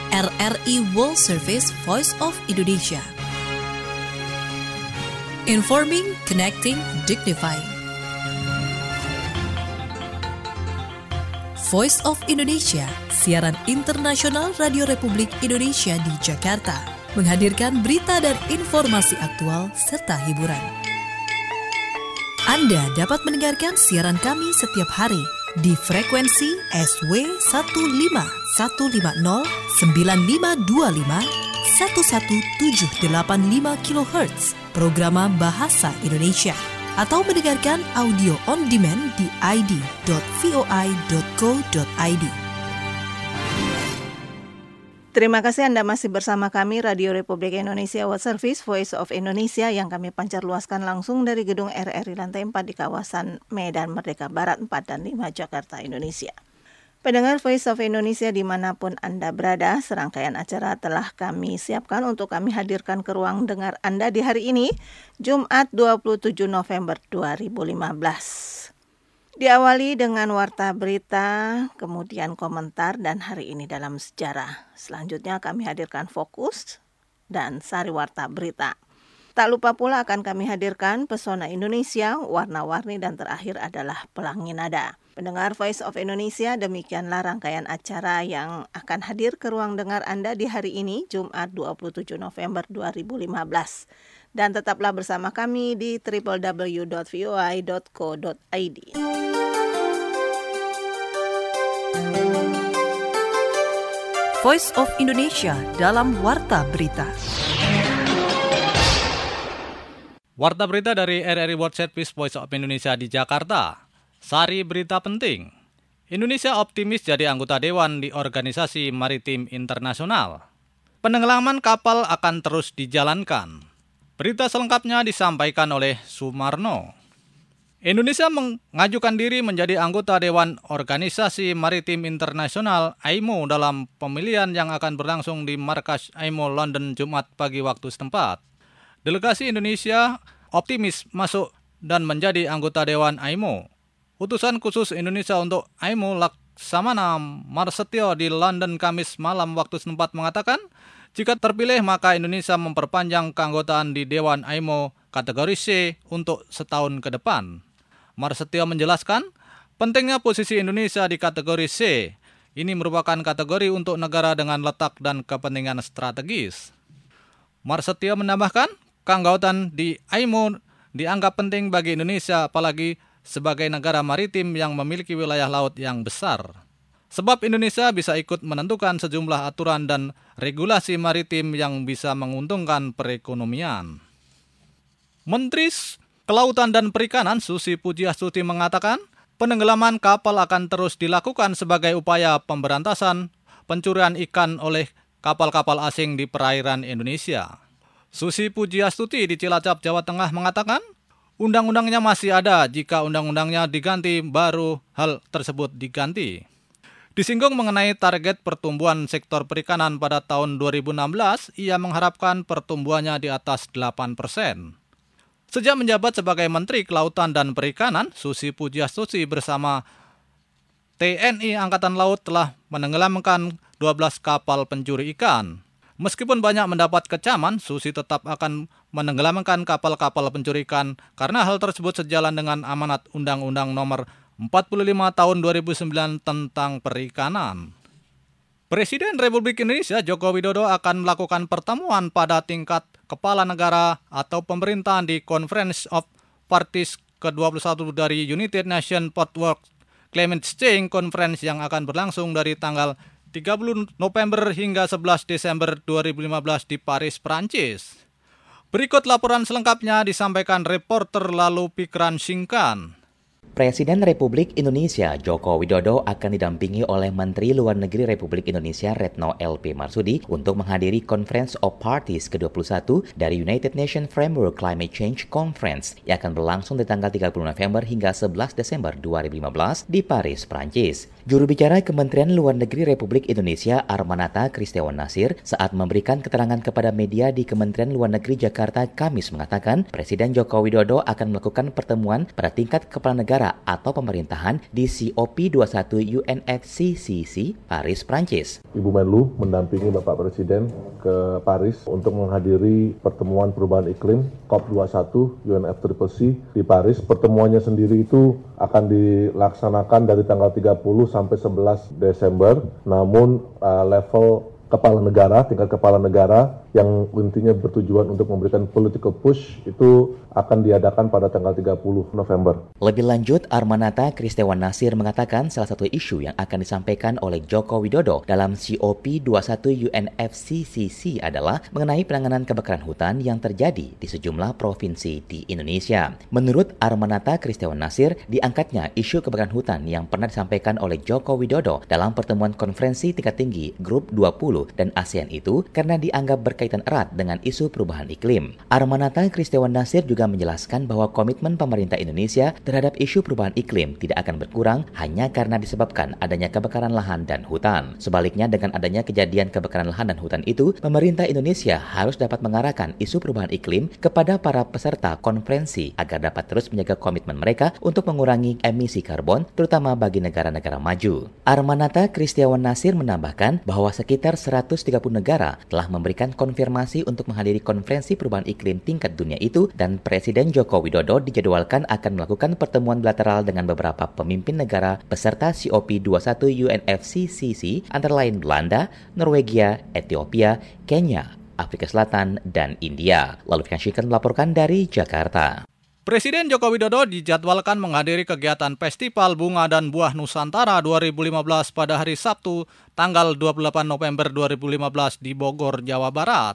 RRI World Service Voice of Indonesia. Informing, connecting, dignifying. Voice of Indonesia, siaran internasional Radio Republik Indonesia di Jakarta, menghadirkan berita dan informasi aktual serta hiburan. Anda dapat mendengarkan siaran kami setiap hari di frekuensi SW 15150 9525 11785 kHz Programa Bahasa Indonesia, atau mendengarkan audio on demand di id.voi.co.id. Terima kasih Anda masih bersama kami Radio Republik Indonesia World Service Voice of Indonesia yang kami pancarluaskan langsung dari gedung RRI lantai 4 di kawasan Medan Merdeka Barat 4 dan 5 Jakarta, Indonesia. Pendengar Voice of Indonesia dimanapun Anda berada, serangkaian acara telah kami siapkan untuk kami hadirkan ke ruang dengar Anda di hari ini, Jumat 27 November 2015. Diawali dengan warta berita, kemudian komentar, dan hari ini dalam sejarah. Selanjutnya kami hadirkan fokus dan sari warta berita. Tak lupa pula akan kami hadirkan pesona Indonesia, warna-warni, dan terakhir adalah pelangi nada. Pendengar Voice of Indonesia, demikianlah rangkaian acara yang akan hadir ke ruang dengar Anda di hari ini, Jumat 27 November 2015. Dan tetaplah bersama kami di www.voi.co.id. Voice of Indonesia dalam Warta Berita. Warta Berita dari RRI World Service Voice of Indonesia di Jakarta. Sari berita penting. Indonesia optimis jadi anggota Dewan di Organisasi Maritim Internasional. Penenggelaman kapal akan terus dijalankan. Berita selengkapnya disampaikan oleh Sumarno. Indonesia mengajukan diri menjadi anggota Dewan Organisasi Maritim Internasional (IMO) dalam pemilihan yang akan berlangsung di markas IMO London Jumat pagi waktu setempat. Delegasi Indonesia optimis masuk dan menjadi anggota Dewan IMO. Utusan khusus Indonesia untuk IMO Laksamana Marsetio di London Kamis malam waktu setempat mengatakan, jika terpilih maka Indonesia memperpanjang keanggotaan di Dewan IMO kategori C untuk setahun ke depan. Marsetio menjelaskan, pentingnya posisi Indonesia di kategori C. Ini merupakan kategori untuk negara dengan letak dan kepentingan strategis. Marsetio menambahkan, keanggotaan di IMO dianggap penting bagi Indonesia, apalagi sebagai negara maritim yang memiliki wilayah laut yang besar. Sebab Indonesia bisa ikut menentukan sejumlah aturan dan regulasi maritim yang bisa menguntungkan perekonomian. Menteri Kelautan dan Perikanan Susi Pujiastuti mengatakan, penenggelaman kapal akan terus dilakukan sebagai upaya pemberantasan pencurian ikan oleh kapal-kapal asing di perairan Indonesia. Susi Pujiastuti di Cilacap, Jawa Tengah mengatakan, undang-undangnya masih ada, jika undang-undangnya diganti baru hal tersebut diganti. Disinggung mengenai target pertumbuhan sektor perikanan pada tahun 2016, ia mengharapkan pertumbuhannya di atas 8%. Sejak menjabat sebagai Menteri Kelautan dan Perikanan, Susi Pujiastuti bersama TNI Angkatan Laut telah menenggelamkan 12 kapal pencuri ikan. Meskipun banyak mendapat kecaman, Susi tetap akan menenggelamkan kapal-kapal pencuri ikan karena hal tersebut sejalan dengan amanat Undang-Undang Nomor 45 Tahun 2009 tentang Perikanan. Presiden Republik Indonesia Joko Widodo akan melakukan pertemuan pada tingkat kepala negara atau pemerintahan di Conference of Parties ke-21 dari United Nations Port World Climate Change Conference yang akan berlangsung dari tanggal 30 November hingga 11 Desember 2015 di Paris, Prancis. Berikut laporan selengkapnya disampaikan reporter Lalu Pikran Singkan. Presiden Republik Indonesia Joko Widodo akan didampingi oleh Menteri Luar Negeri Republik Indonesia Retno LP Marsudi untuk menghadiri Conference of Parties ke-21 dari United Nations Framework Climate Change Conference yang akan berlangsung dari tanggal 30 November hingga 11 Desember 2015 di Paris, Prancis. Juru bicara Kementerian Luar Negeri Republik Indonesia Armanata Kristiawan Nasir saat memberikan keterangan kepada media di Kementerian Luar Negeri Jakarta Kamis mengatakan Presiden Joko Widodo akan melakukan pertemuan pada tingkat kepala negara negara atau pemerintahan di COP21 UNFCCC, Paris, Prancis. Ibu Menlu mendampingi Bapak Presiden ke Paris untuk menghadiri pertemuan perubahan iklim COP21 UNFCCC di Paris. Pertemuannya sendiri itu akan dilaksanakan dari tanggal 30 sampai 11 Desember, namun level tingkat kepala negara yang intinya bertujuan untuk memberikan political push itu akan diadakan pada tanggal 30 November. Lebih lanjut, Armanata Kristiawan Nasir mengatakan salah satu isu yang akan disampaikan oleh Joko Widodo dalam COP21 UNFCCC adalah mengenai penanganan kebakaran hutan yang terjadi di sejumlah provinsi di Indonesia. Menurut Armanata Kristiawan Nasir, diangkatnya isu kebakaran hutan yang pernah disampaikan oleh Joko Widodo dalam pertemuan konferensi tingkat tinggi Grup 20 dan ASEAN itu karena dianggap berkaitan erat dengan isu perubahan iklim. Armanata Kristiawan Nasir juga menjelaskan bahwa komitmen pemerintah Indonesia terhadap isu perubahan iklim tidak akan berkurang hanya karena disebabkan adanya kebakaran lahan dan hutan. Sebaliknya, dengan adanya kejadian kebakaran lahan dan hutan itu, pemerintah Indonesia harus dapat mengarahkan isu perubahan iklim kepada para peserta konferensi agar dapat terus menjaga komitmen mereka untuk mengurangi emisi karbon, terutama bagi negara-negara maju. Armanata Kristiawan Nasir menambahkan bahwa sekitar 130 negara telah memberikan konfirmasi untuk menghadiri konferensi perubahan iklim tingkat dunia itu, dan Presiden Joko Widodo dijadwalkan akan melakukan pertemuan bilateral dengan beberapa pemimpin negara peserta COP21 UNFCCC antara lain Belanda, Norwegia, Ethiopia, Kenya, Afrika Selatan, dan India. Lalu Fikan melaporkan dari Jakarta. Presiden Joko Widodo dijadwalkan menghadiri kegiatan Festival Bunga dan Buah Nusantara 2015 pada hari Sabtu, tanggal 28 November 2015 di Bogor, Jawa Barat.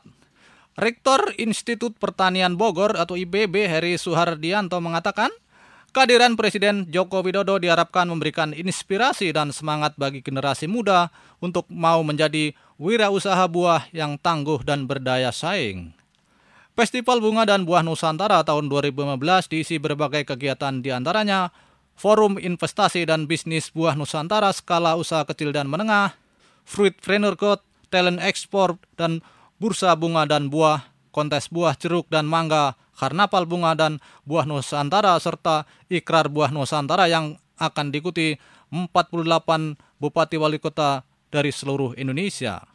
Rektor Institut Pertanian Bogor atau IPB Heri Suhardianto mengatakan, kehadiran Presiden Joko Widodo diharapkan memberikan inspirasi dan semangat bagi generasi muda untuk mau menjadi wirausaha buah yang tangguh dan berdaya saing. Festival Bunga dan Buah Nusantara tahun 2015 diisi berbagai kegiatan, diantaranya Forum Investasi dan Bisnis Buah Nusantara Skala Usaha Kecil dan Menengah, Fruitpreneur Code, Talent Export, dan Bursa Bunga dan Buah, Kontes Buah Jeruk dan Mangga, Karnaval Bunga dan Buah Nusantara, serta Ikrar Buah Nusantara yang akan diikuti 48 Bupati Wali Kota dari seluruh Indonesia.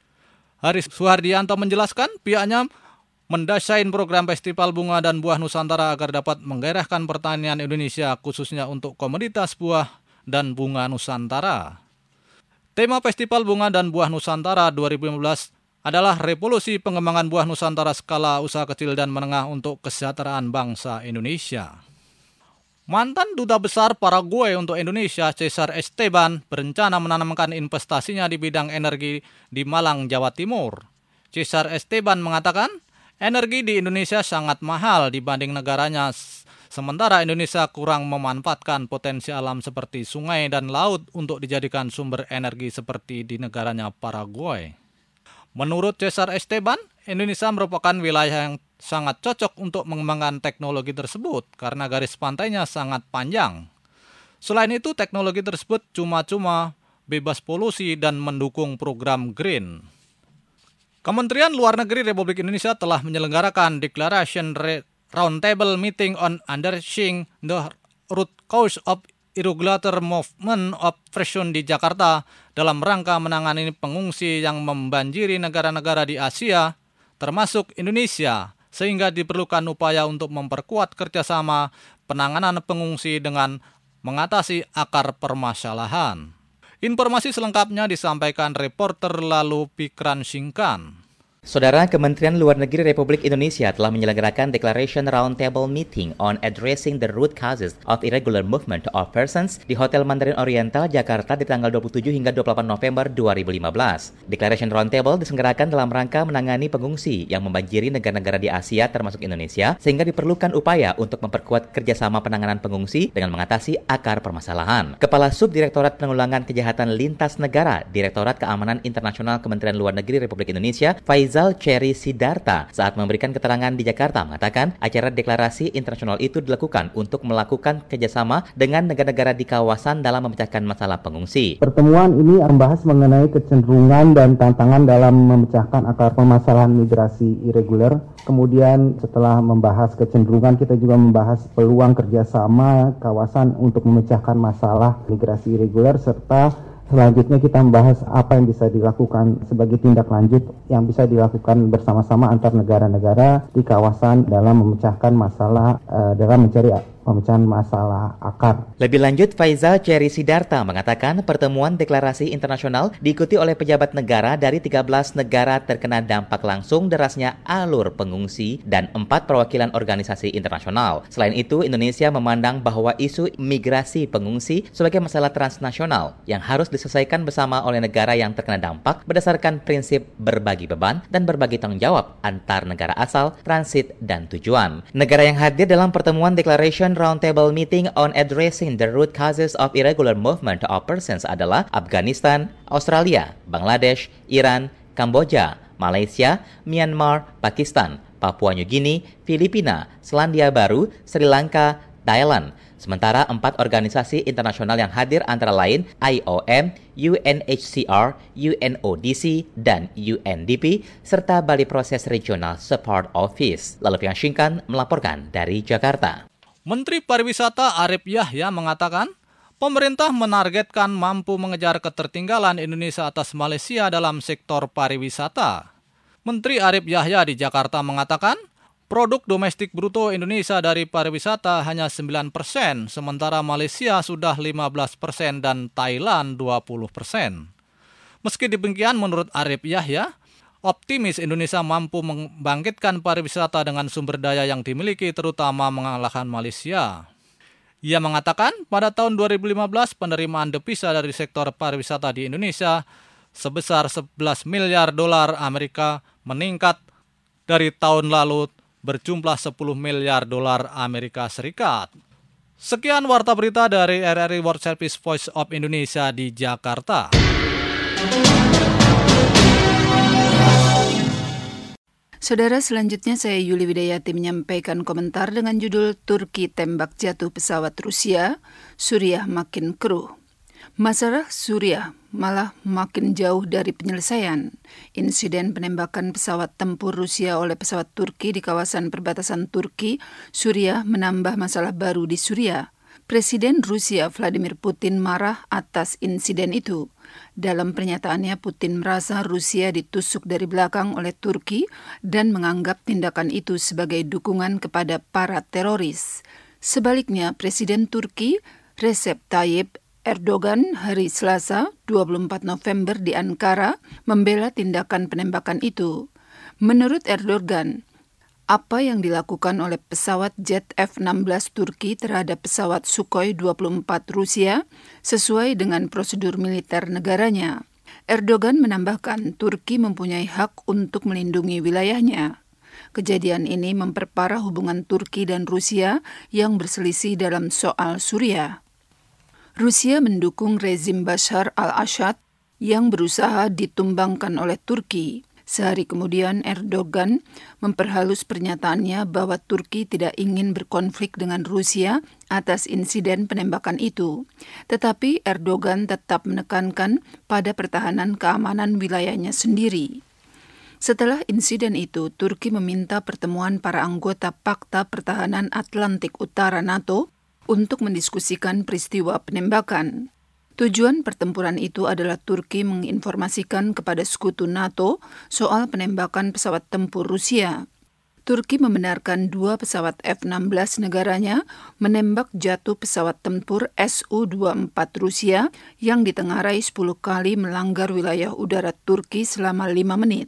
Heri Suhardianto menjelaskan pihaknya mendesain program Festival Bunga dan Buah Nusantara agar dapat menggairahkan pertanian Indonesia khususnya untuk komoditas buah dan bunga Nusantara. Tema Festival Bunga dan Buah Nusantara 2015 adalah revolusi pengembangan buah Nusantara skala usaha kecil dan menengah untuk kesejahteraan bangsa Indonesia. Mantan Duta Besar Paraguay untuk Indonesia, Cesar Esteban, berencana menanamkan investasinya di bidang energi di Malang, Jawa Timur. Cesar Esteban mengatakan, energi di Indonesia sangat mahal dibanding negaranya, sementara Indonesia kurang memanfaatkan potensi alam seperti sungai dan laut untuk dijadikan sumber energi seperti di negaranya Paraguay. Menurut Cesar Esteban, Indonesia merupakan wilayah yang sangat cocok untuk mengembangkan teknologi tersebut karena garis pantainya sangat panjang. Selain itu, teknologi tersebut cuma-cuma, bebas polusi, dan mendukung program Green. Kementerian Luar Negeri Republik Indonesia telah menyelenggarakan Declaration Roundtable Meeting on Understanding the Root Cause of Irregular Movement of Person di Jakarta dalam rangka menangani pengungsi yang membanjiri negara-negara di Asia, termasuk Indonesia, sehingga diperlukan upaya untuk memperkuat kerjasama penanganan pengungsi dengan mengatasi akar permasalahan. Informasi selengkapnya disampaikan reporter Lalu Pikran Singkan. Saudara, Kementerian Luar Negeri Republik Indonesia telah menyelenggarakan Declaration Roundtable Meeting on Addressing the Root Causes of Irregular Movement of Persons di Hotel Mandarin Oriental, Jakarta di tanggal 27 hingga 28 November 2015. Declaration Roundtable diselenggarakan dalam rangka menangani pengungsi yang membanjiri negara-negara di Asia termasuk Indonesia, sehingga diperlukan upaya untuk memperkuat kerjasama penanganan pengungsi dengan mengatasi akar permasalahan. Kepala Subdirektorat Penanggulangan Kejahatan Lintas Negara, Direktorat Keamanan Internasional Kementerian Luar Negeri Republik Indonesia, Faiz Faisal Cherry Sidarta saat memberikan keterangan di Jakarta mengatakan acara deklarasi internasional itu dilakukan untuk melakukan kerjasama dengan negara-negara di kawasan dalam memecahkan masalah pengungsi. Pertemuan ini membahas mengenai kecenderungan dan tantangan dalam memecahkan akar permasalahan migrasi irreguler. Kemudian setelah membahas kecenderungan, kita juga membahas peluang kerjasama kawasan untuk memecahkan masalah migrasi irreguler, serta selanjutnya kita membahas apa yang bisa dilakukan sebagai tindak lanjut yang bisa dilakukan bersama-sama antar negara-negara di kawasan dalam memecahkan masalah, dalam mencari pemecahan masalah akar. Lebih lanjut, Faisal Cherry Sidarta mengatakan pertemuan deklarasi internasional diikuti oleh pejabat negara dari 13 negara terkena dampak langsung derasnya alur pengungsi dan 4 perwakilan organisasi internasional. Selain itu, Indonesia memandang bahwa isu migrasi pengungsi sebagai masalah transnasional yang harus diselesaikan bersama oleh negara yang terkena dampak berdasarkan prinsip berbagi beban dan berbagi tanggung jawab antar negara asal, transit, dan tujuan. Negara yang hadir dalam pertemuan Declaration Roundtable Meeting on Addressing the Root Causes of Irregular Movement of Persons adalah Afghanistan, Australia, Bangladesh, Iran, Kamboja, Malaysia, Myanmar, Pakistan, Papua New Guinea, Filipina, Selandia Baru, Sri Lanka, Thailand. Sementara 4 organisasi internasional yang hadir antara lain IOM, UNHCR, UNODC, dan UNDP, serta Bali Process Regional Support Office. Lalu Piang Shingkan melaporkan dari Jakarta. Menteri Pariwisata Arif Yahya mengatakan, pemerintah menargetkan mampu mengejar ketertinggalan Indonesia atas Malaysia dalam sektor pariwisata. Menteri Arif Yahya di Jakarta mengatakan, produk domestik bruto Indonesia dari pariwisata hanya 9%, sementara Malaysia sudah 15% dan Thailand 20%. Meski demikian, menurut Arif Yahya, optimis Indonesia mampu membangkitkan pariwisata dengan sumber daya yang dimiliki, terutama mengalahkan Malaysia. Ia mengatakan, pada tahun 2015 penerimaan devisa dari sektor pariwisata di Indonesia sebesar 11 miliar dolar Amerika meningkat dari tahun lalu berjumlah 10 miliar dolar Amerika Serikat. Sekian warta berita dari RRI World Service Voice of Indonesia di Jakarta. Saudara, selanjutnya saya Yuli Widayati menyampaikan komentar dengan judul Turki tembak jatuh pesawat Rusia, Suriah makin keruh. Masalah Suriah malah makin jauh dari penyelesaian. Insiden penembakan pesawat tempur Rusia oleh pesawat Turki di kawasan perbatasan Turki, Suriah menambah masalah baru di Suriah. Presiden Rusia Vladimir Putin marah atas insiden itu. Dalam pernyataannya, Putin merasa Rusia ditusuk dari belakang oleh Turki dan menganggap tindakan itu sebagai dukungan kepada para teroris. Sebaliknya, Presiden Turki Recep Tayyip Erdogan hari Selasa 24 November di Ankara membela tindakan penembakan itu. Menurut Erdogan, apa yang dilakukan oleh pesawat jet F-16 Turki terhadap pesawat Sukhoi 24 Rusia sesuai dengan prosedur militer negaranya. Erdogan menambahkan Turki mempunyai hak untuk melindungi wilayahnya. Kejadian ini memperparah hubungan Turki dan Rusia yang berselisih dalam soal Suriah. Rusia mendukung rezim Bashar al-Assad yang berusaha ditumbangkan oleh Turki. Sehari kemudian, Erdogan memperhalus pernyataannya bahwa Turki tidak ingin berkonflik dengan Rusia atas insiden penembakan itu. Tetapi Erdogan tetap menekankan pada pertahanan keamanan wilayahnya sendiri. Setelah insiden itu, Turki meminta pertemuan para anggota Pakta Pertahanan Atlantik Utara NATO untuk mendiskusikan peristiwa penembakan. Tujuan pertempuran itu adalah Turki menginformasikan kepada sekutu NATO soal penembakan pesawat tempur Rusia. Turki membenarkan 2 pesawat F-16 negaranya menembak jatuh pesawat tempur Su-24 Rusia yang ditengarai 10 kali melanggar wilayah udara Turki selama 5 menit.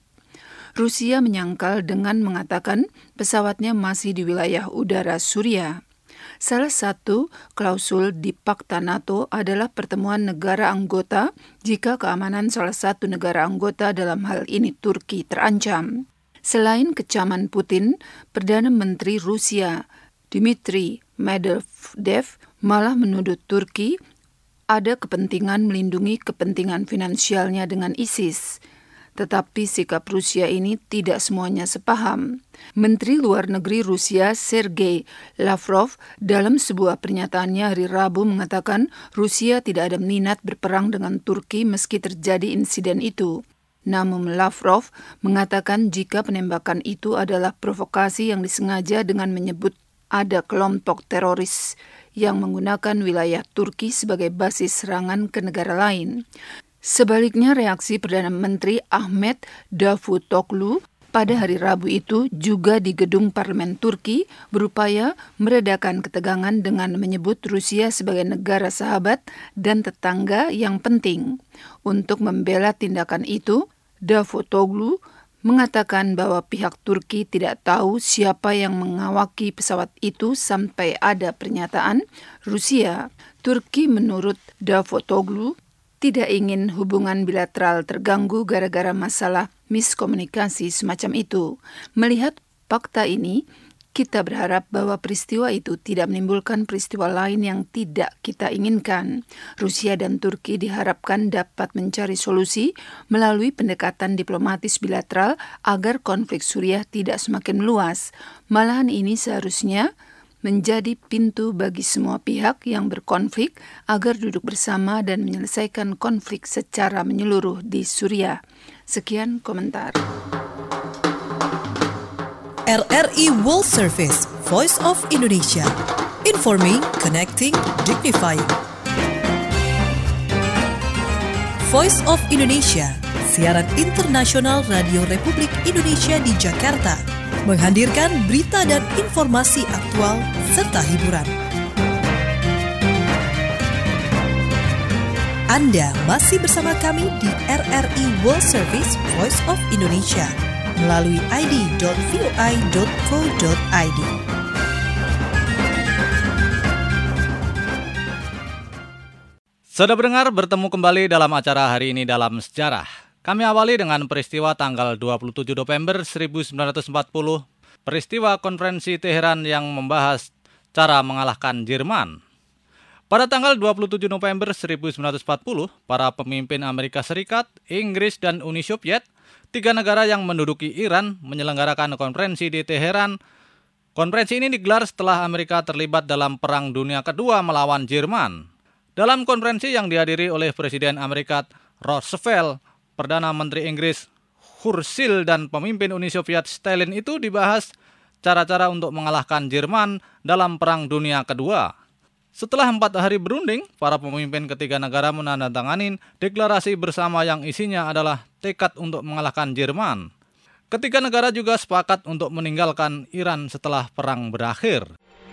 Rusia menyangkal dengan mengatakan pesawatnya masih di wilayah udara Suriah. Salah satu klausul di Pakta NATO adalah pertemuan negara anggota jika keamanan salah satu negara anggota, dalam hal ini Turki, terancam. Selain kecaman Putin, Perdana Menteri Rusia Dmitry Medvedev malah menuduh Turki ada kepentingan melindungi kepentingan finansialnya dengan ISIS. Tetapi sikap Rusia ini tidak semuanya sepaham. Menteri Luar Negeri Rusia Sergei Lavrov dalam sebuah pernyataannya hari Rabu mengatakan Rusia tidak ada minat berperang dengan Turki meski terjadi insiden itu. Namun Lavrov mengatakan jika penembakan itu adalah provokasi yang disengaja dengan menyebut ada kelompok teroris yang menggunakan wilayah Turki sebagai basis serangan ke negara lain. Sebaliknya, reaksi Perdana Menteri Ahmet Davutoglu pada hari Rabu itu juga di gedung parlemen Turki berupaya meredakan ketegangan dengan menyebut Rusia sebagai negara sahabat dan tetangga yang penting. Untuk membela tindakan itu, Davutoglu mengatakan bahwa pihak Turki tidak tahu siapa yang mengawaki pesawat itu sampai ada pernyataan Rusia. Turki menurut Davutoglu tidak ingin hubungan bilateral terganggu gara-gara masalah miskomunikasi semacam itu. Melihat fakta ini, kita berharap bahwa peristiwa itu tidak menimbulkan peristiwa lain yang tidak kita inginkan. Rusia dan Turki diharapkan dapat mencari solusi melalui pendekatan diplomatis bilateral agar konflik Suriah tidak semakin meluas. Malahan ini seharusnya menjadi pintu bagi semua pihak yang berkonflik agar duduk bersama dan menyelesaikan konflik secara menyeluruh di Suriah. Sekian komentar. RRI World Service, Voice of Indonesia. Informing, connecting, dignifying. Voice of Indonesia, siaran internasional Radio Republik Indonesia di Jakarta, menghadirkan berita dan informasi aktual serta hiburan. Anda masih bersama kami di RRI World Service Voice of Indonesia melalui id.voi.co.id. Saudara pendengar, bertemu kembali dalam acara Hari Ini Dalam Sejarah. Kami awali dengan peristiwa tanggal 27 November 1940, peristiwa konferensi Teheran yang membahas cara mengalahkan Jerman. Pada tanggal 27 November 1940, para pemimpin Amerika Serikat, Inggris, dan Uni Soviet, tiga negara yang menduduki Iran, menyelenggarakan konferensi di Teheran. Konferensi ini digelar setelah Amerika terlibat dalam Perang Dunia Kedua melawan Jerman. Dalam konferensi yang dihadiri oleh Presiden Amerika Roosevelt, Perdana Menteri Inggris Churchill, dan pemimpin Uni Soviet Stalin itu dibahas cara-cara untuk mengalahkan Jerman dalam Perang Dunia Kedua. Setelah 4 hari berunding, para pemimpin ketiga negara menandatangani deklarasi bersama yang isinya adalah tekad untuk mengalahkan Jerman. Ketiga negara juga sepakat untuk meninggalkan Iran setelah perang berakhir.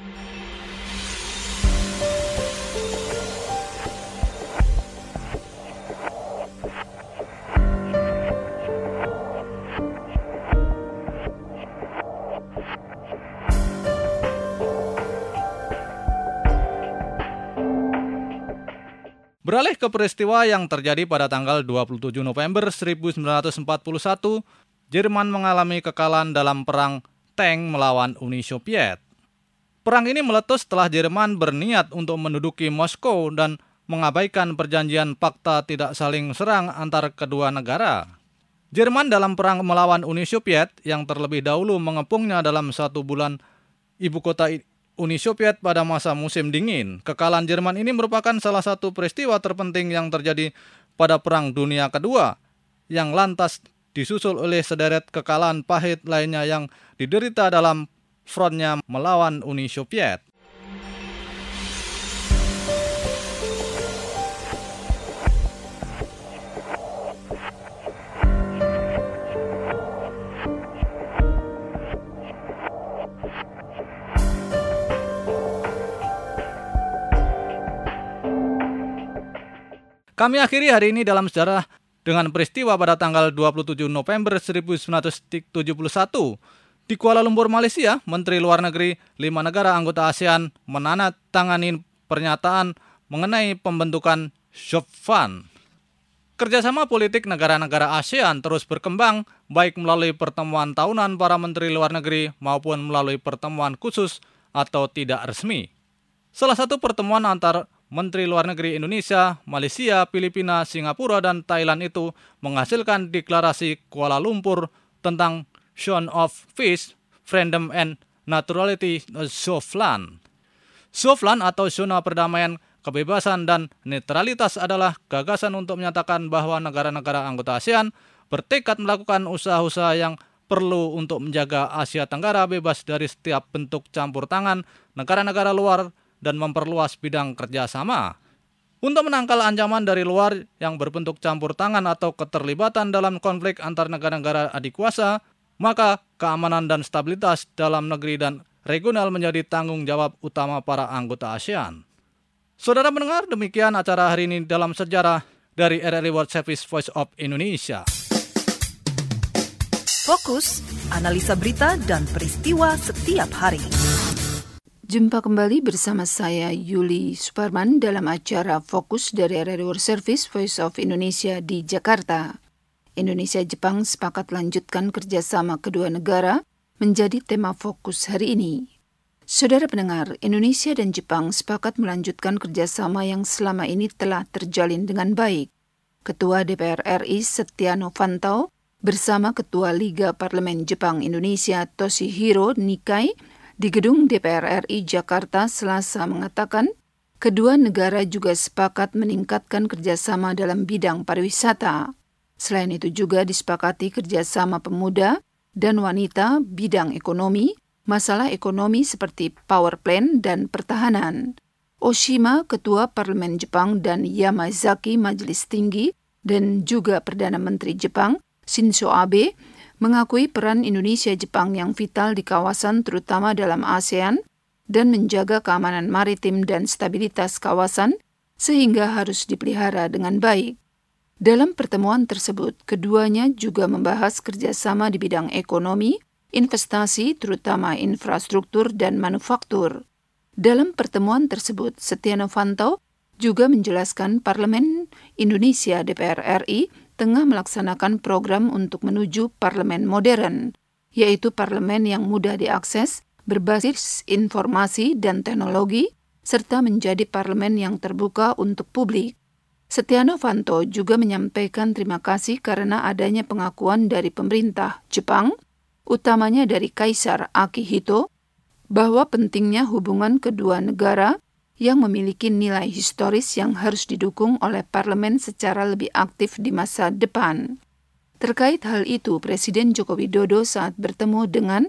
Beralih ke peristiwa yang terjadi pada tanggal 27 November 1941, Jerman mengalami kekalahan dalam perang tank melawan Uni Soviet. Perang ini meletus setelah Jerman berniat untuk menduduki Moskow dan mengabaikan perjanjian fakta tidak saling serang antar kedua negara. Jerman dalam perang melawan Uni Soviet yang terlebih dahulu mengepungnya dalam 1 bulan ibu kota Uni Soviet pada masa musim dingin. Kekalahan Jerman ini merupakan salah satu peristiwa terpenting yang terjadi pada Perang Dunia Kedua, yang lantas disusul oleh sederet kekalahan pahit lainnya yang diderita dalam frontnya melawan Uni Soviet. Kami akhiri hari ini dalam sejarah dengan peristiwa pada tanggal 27 November 1971. Di Kuala Lumpur, Malaysia, Menteri Luar Negeri 5 negara anggota ASEAN menandatangani pernyataan mengenai pembentukan SOFAN. Kerjasama politik negara-negara ASEAN terus berkembang, baik melalui pertemuan tahunan para Menteri Luar Negeri maupun melalui pertemuan khusus atau tidak resmi. Salah satu pertemuan antar Menteri Luar Negeri Indonesia, Malaysia, Filipina, Singapura, dan Thailand itu menghasilkan deklarasi Kuala Lumpur tentang Zone of Peace, Freedom and Neutrality Zoflan. Zoflan atau zona perdamaian, kebebasan, dan netralitas adalah gagasan untuk menyatakan bahwa negara-negara anggota ASEAN bertekad melakukan usaha-usaha yang perlu untuk menjaga Asia Tenggara bebas dari setiap bentuk campur tangan negara-negara luar dan memperluas bidang kerjasama. Untuk menangkal ancaman dari luar yang berbentuk campur tangan atau keterlibatan dalam konflik antar negara-negara adikuasa, maka keamanan dan stabilitas dalam negeri dan regional menjadi tanggung jawab utama para anggota ASEAN. Saudara pendengar, demikian acara hari ini dalam sejarah dari RRI World Service Voice of Indonesia. Fokus, analisa berita dan peristiwa setiap hari. Jumpa kembali bersama saya Yuli Suparman dalam acara Fokus dari RRI World Service Voice of Indonesia di Jakarta. Indonesia-Jepang sepakat lanjutkan kerjasama kedua negara menjadi tema fokus hari ini. Saudara pendengar, Indonesia dan Jepang sepakat melanjutkan kerjasama yang selama ini telah terjalin dengan baik. Ketua DPR RI Setia Novanto bersama Ketua Liga Parlemen Jepang Indonesia Toshihiro Nikai di Gedung DPR RI Jakarta Selasa mengatakan, kedua negara juga sepakat meningkatkan kerjasama dalam bidang pariwisata. Selain itu juga disepakati kerjasama pemuda dan wanita bidang ekonomi, masalah ekonomi seperti power plant dan pertahanan. Oshima, Ketua Parlemen Jepang, dan Yamazaki, Majelis Tinggi, dan juga Perdana Menteri Jepang, Shinzo Abe, mengakui peran Indonesia-Jepang yang vital di kawasan terutama dalam ASEAN dan menjaga keamanan maritim dan stabilitas kawasan sehingga harus dipelihara dengan baik. Dalam pertemuan tersebut, keduanya juga membahas kerjasama di bidang ekonomi, investasi terutama infrastruktur dan manufaktur. Dalam pertemuan tersebut, Setia Novanto juga menjelaskan Parlemen Indonesia DPR RI tengah melaksanakan program untuk menuju parlemen modern, yaitu parlemen yang mudah diakses, berbasis informasi dan teknologi, serta menjadi parlemen yang terbuka untuk publik. Setia Novanto juga menyampaikan terima kasih karena adanya pengakuan dari pemerintah Jepang, utamanya dari Kaisar Akihito, bahwa pentingnya hubungan kedua negara yang memiliki nilai historis yang harus didukung oleh parlemen secara lebih aktif di masa depan. Terkait hal itu, Presiden Joko Widodo saat bertemu dengan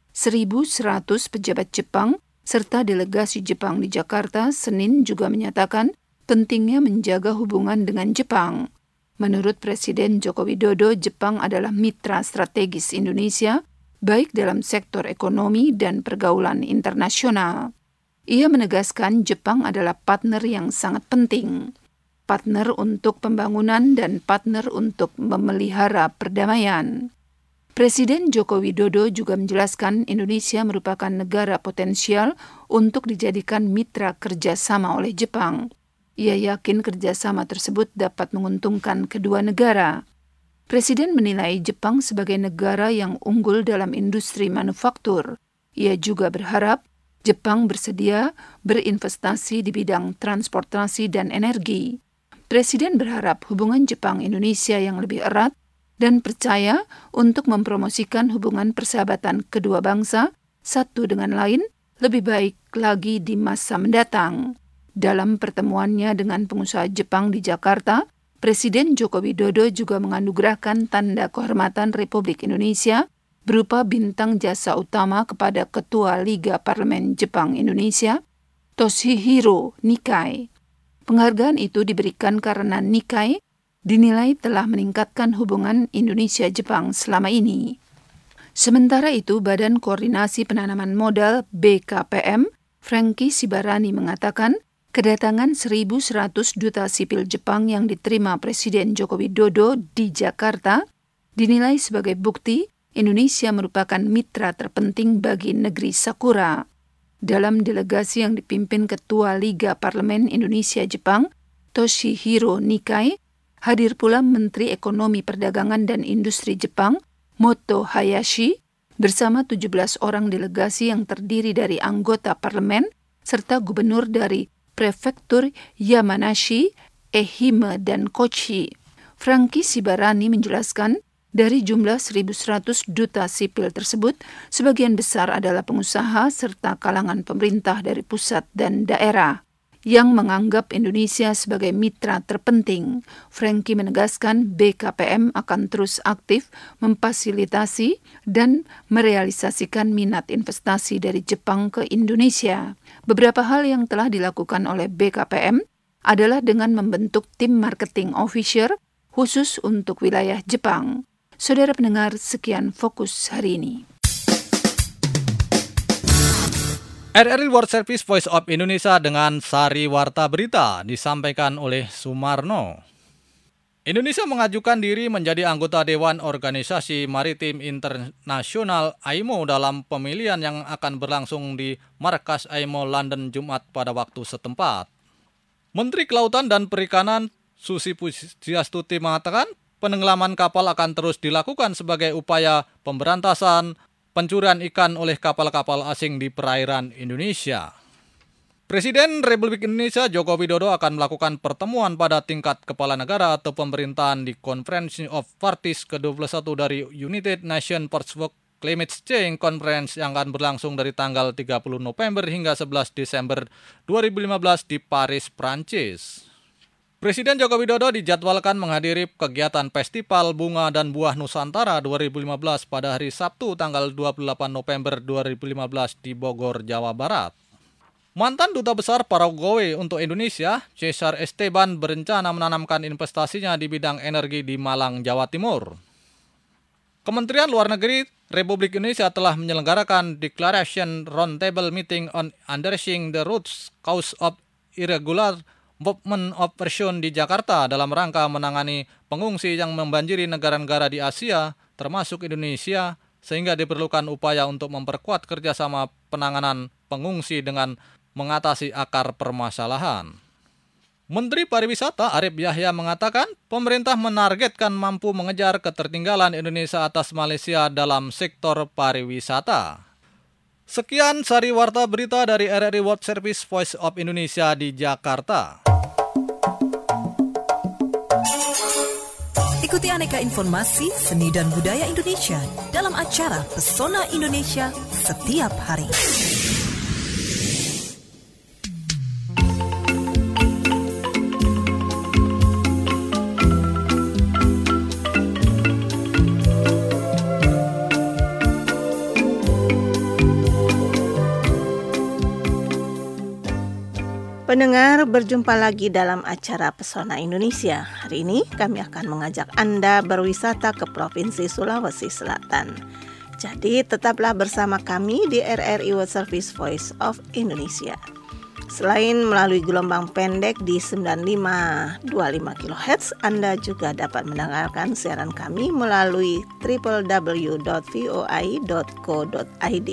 1.100 pejabat Jepang serta delegasi Jepang di Jakarta Senin juga menyatakan pentingnya menjaga hubungan dengan Jepang. Menurut Presiden Joko Widodo, Jepang adalah mitra strategis Indonesia, baik dalam sektor ekonomi dan pergaulan internasional. Ia menegaskan Jepang adalah partner yang sangat penting, partner untuk pembangunan dan partner untuk memelihara perdamaian. Presiden Joko Widodo juga menjelaskan Indonesia merupakan negara potensial untuk dijadikan mitra kerjasama oleh Jepang. Ia yakin kerjasama tersebut dapat menguntungkan kedua negara. Presiden menilai Jepang sebagai negara yang unggul dalam industri manufaktur. Ia juga berharap Jepang bersedia berinvestasi di bidang transportasi dan energi. Presiden berharap hubungan Jepang-Indonesia yang lebih erat dan percaya untuk mempromosikan hubungan persahabatan kedua bangsa satu dengan lain lebih baik lagi di masa mendatang. Dalam pertemuannya dengan pengusaha Jepang di Jakarta, Presiden Joko Widodo juga menganugerahkan tanda kehormatan Republik Indonesia berupa bintang jasa utama kepada Ketua Liga Parlemen Jepang Indonesia, Toshihiro Nikai. Penghargaan itu diberikan karena Nikai dinilai telah meningkatkan hubungan Indonesia-Jepang selama ini. Sementara itu, Badan Koordinasi Penanaman Modal BKPM, Franky Sibarani mengatakan, kedatangan 1.100 duta sipil Jepang yang diterima Presiden Joko Widodo di Jakarta dinilai sebagai bukti Indonesia merupakan mitra terpenting bagi negeri Sakura. Dalam delegasi yang dipimpin Ketua Liga Parlemen Indonesia-Jepang, Toshihiro Nikai, hadir pula Menteri Ekonomi Perdagangan dan Industri Jepang, Moto Hayashi, bersama 17 orang delegasi yang terdiri dari anggota parlemen serta gubernur dari prefektur Yamanashi, Ehime, dan Kochi. Franky Sibarani menjelaskan, dari jumlah 1.100 duta sipil tersebut, sebagian besar adalah pengusaha serta kalangan pemerintah dari pusat dan daerah yang menganggap Indonesia sebagai mitra terpenting. Franky menegaskan BKPM akan terus aktif memfasilitasi dan merealisasikan minat investasi dari Jepang ke Indonesia. Beberapa hal yang telah dilakukan oleh BKPM adalah dengan membentuk tim marketing officer khusus untuk wilayah Jepang. Saudara pendengar, sekian Fokus hari ini. RRI World Service Voice of Indonesia dengan Sari Warta Berita disampaikan oleh Sumarno. Indonesia mengajukan diri menjadi anggota Dewan Organisasi Maritim Internasional IMO dalam pemilihan yang akan berlangsung di markas IMO London Jumat pada waktu setempat. Menteri Kelautan dan Perikanan Susi Pujiastuti mengatakan, penenggelaman kapal akan terus dilakukan sebagai upaya pemberantasan pencurian ikan oleh kapal-kapal asing di perairan Indonesia. Presiden Republik Indonesia Joko Widodo akan melakukan pertemuan pada tingkat kepala negara atau pemerintahan di Conference of Parties ke-21 dari United Nations Portsmouth Climate Change Conference yang akan berlangsung dari tanggal 30 November hingga 11 Desember 2015 di Paris, Prancis. Presiden Joko Widodo dijadwalkan menghadiri kegiatan Festival Bunga dan Buah Nusantara 2015 pada hari Sabtu tanggal 28 November 2015 di Bogor, Jawa Barat. Mantan Duta Besar Paraguay untuk Indonesia, Cesar Esteban, berencana menanamkan investasinya di bidang energi di Malang, Jawa Timur. Kementerian Luar Negeri Republik Indonesia telah menyelenggarakan Declaration Roundtable Meeting on Understanding the Root Cause of Irregular Movement of Persons di Jakarta dalam rangka menangani pengungsi yang membanjiri negara-negara di Asia, termasuk Indonesia, sehingga diperlukan upaya untuk memperkuat kerjasama penanganan pengungsi dengan mengatasi akar permasalahan. Menteri Pariwisata Arif Yahya mengatakan, pemerintah menargetkan mampu mengejar ketertinggalan Indonesia atas Malaysia dalam sektor pariwisata. Sekian Sari Warta Berita dari RRI World Service Voice of Indonesia di Jakarta. Ikuti aneka informasi seni dan budaya Indonesia dalam acara Pesona Indonesia setiap hari. Pendengar, berjumpa lagi dalam acara Pesona Indonesia. Hari ini kami akan mengajak Anda berwisata ke Provinsi Sulawesi Selatan. Jadi tetaplah bersama kami di RRI World Service Voice of Indonesia. Selain melalui gelombang pendek di 9525 kHz, Anda juga dapat mendengarkan siaran kami melalui www.voi.co.id.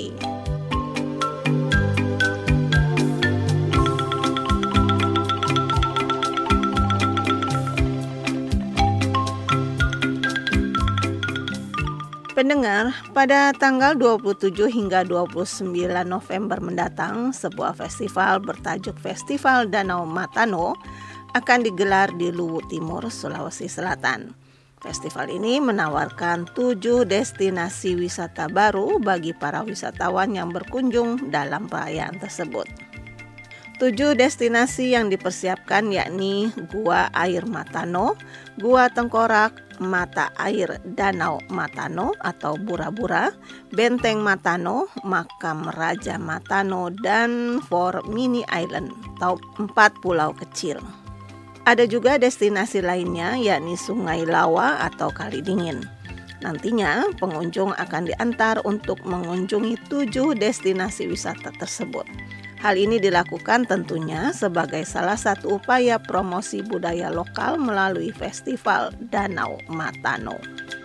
Pendengar, pada tanggal 27 hingga 29 November mendatang, sebuah festival bertajuk Festival Danau Matano akan digelar di Luwu Timur, Sulawesi Selatan. Festival ini menawarkan 7 destinasi wisata baru bagi para wisatawan yang berkunjung dalam perayaan tersebut. 7 destinasi yang dipersiapkan yakni Gua Air Matano, Gua Tengkorak, Mata Air Danau Matano atau Bura-Bura, Benteng Matano, Makam Raja Matano, dan 4 Mini Island atau 4 pulau kecil. Ada juga destinasi lainnya yakni Sungai Lawa atau Kali Dingin. Nantinya pengunjung akan diantar untuk mengunjungi 7 destinasi wisata tersebut. Hal ini dilakukan tentunya sebagai salah satu upaya promosi budaya lokal melalui Festival Danau Matano.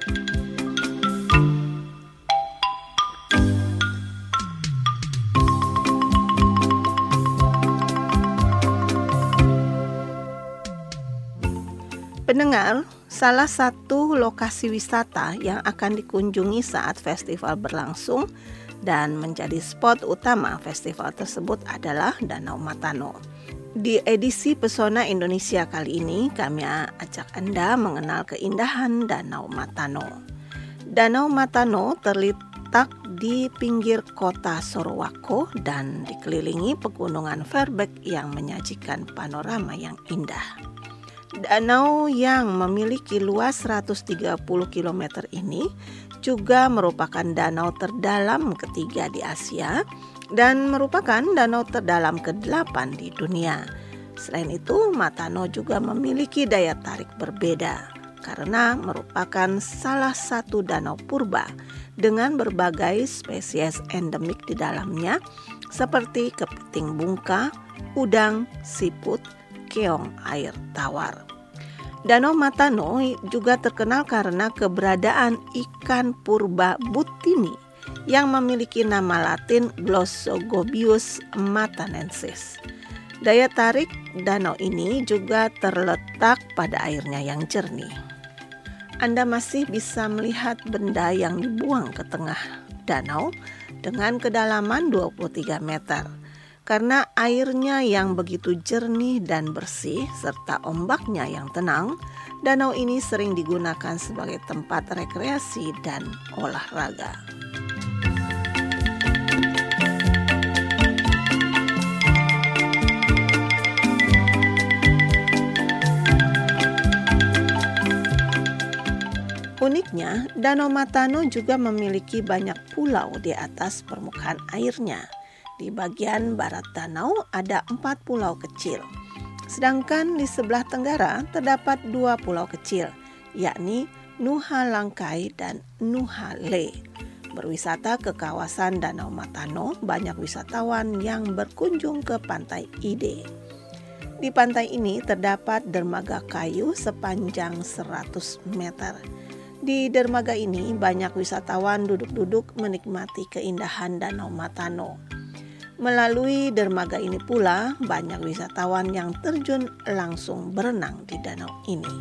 Pendengar, salah satu lokasi wisata yang akan dikunjungi saat festival berlangsung dan menjadi spot utama festival tersebut adalah Danau Matano. Di edisi Pesona Indonesia kali ini, kami ajak Anda mengenal keindahan Danau Matano. Danau Matano terletak di pinggir kota Sorowako dan dikelilingi pegunungan Verbeek yang menyajikan panorama yang indah. Danau yang memiliki luas 130 km ini juga merupakan danau terdalam ketiga di Asia dan merupakan danau terdalam ke-8 di dunia. Selain itu, Matano juga memiliki daya tarik berbeda karena merupakan salah satu danau purba dengan berbagai spesies endemik di dalamnya seperti kepiting bungka, udang, siput, keong air tawar. Danau Matano juga terkenal karena keberadaan ikan purba butini yang memiliki nama latin Glossogobius matanensis. Daya tarik danau ini juga terletak pada airnya yang jernih. Anda masih bisa melihat benda yang dibuang ke tengah danau dengan kedalaman 23 meter. Karena airnya yang begitu jernih dan bersih serta ombaknya yang tenang, danau ini sering digunakan sebagai tempat rekreasi dan olahraga. Uniknya, Danau Matano juga memiliki banyak pulau di atas permukaan airnya. Di bagian barat danau ada 4 pulau kecil. Sedangkan di sebelah tenggara terdapat 2 pulau kecil, yakni Nuha Langkai dan Nuha Le. Berwisata ke kawasan Danau Matano, banyak wisatawan yang berkunjung ke Pantai Ide. Di pantai ini terdapat dermaga kayu sepanjang 100 meter. Di dermaga ini banyak wisatawan duduk-duduk menikmati keindahan Danau Matano. Melalui dermaga ini pula banyak wisatawan yang terjun langsung berenang di danau ini.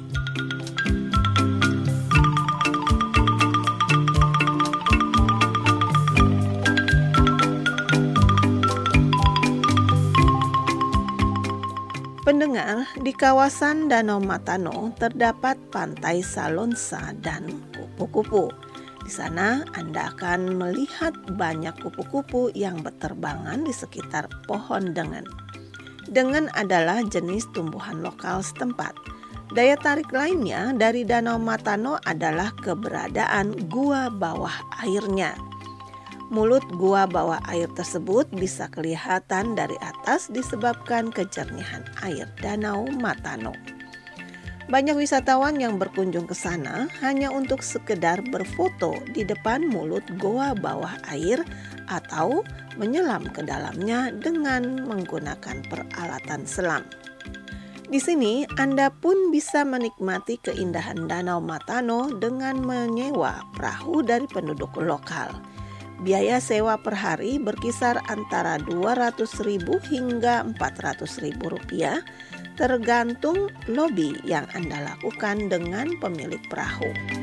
Pendengar, di kawasan Danau Matano terdapat Pantai Salonsa dan kupu-kupu. Di sana Anda akan melihat banyak kupu-kupu yang berterbangan di sekitar pohon dengen. Dengen adalah jenis tumbuhan lokal setempat. Daya tarik lainnya dari Danau Matano adalah keberadaan gua bawah airnya. Mulut gua bawah air tersebut bisa kelihatan dari atas disebabkan kejernihan air Danau Matano. Banyak wisatawan yang berkunjung ke sana hanya untuk sekedar berfoto di depan mulut goa bawah air atau menyelam ke dalamnya dengan menggunakan peralatan selam. Di sini Anda pun bisa menikmati keindahan Danau Matano dengan menyewa perahu dari penduduk lokal. Biaya sewa per hari berkisar antara Rp200.000 hingga Rp400.000 tergantung lobi yang Anda lakukan dengan pemilik perahu.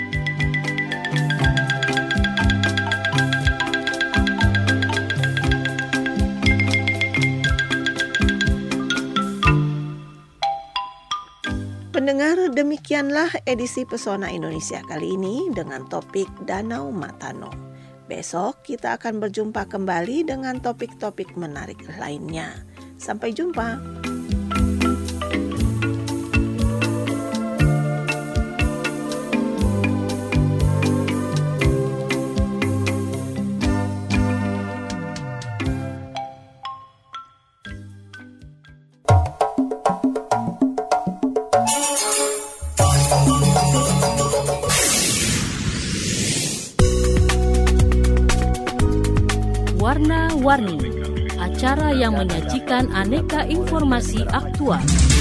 Pendengar, demikianlah edisi Pesona Indonesia kali ini dengan topik Danau Matano. Besok kita akan berjumpa kembali dengan topik-topik menarik lainnya. Sampai jumpa. Warna-Warni, acara yang menyajikan aneka informasi aktual.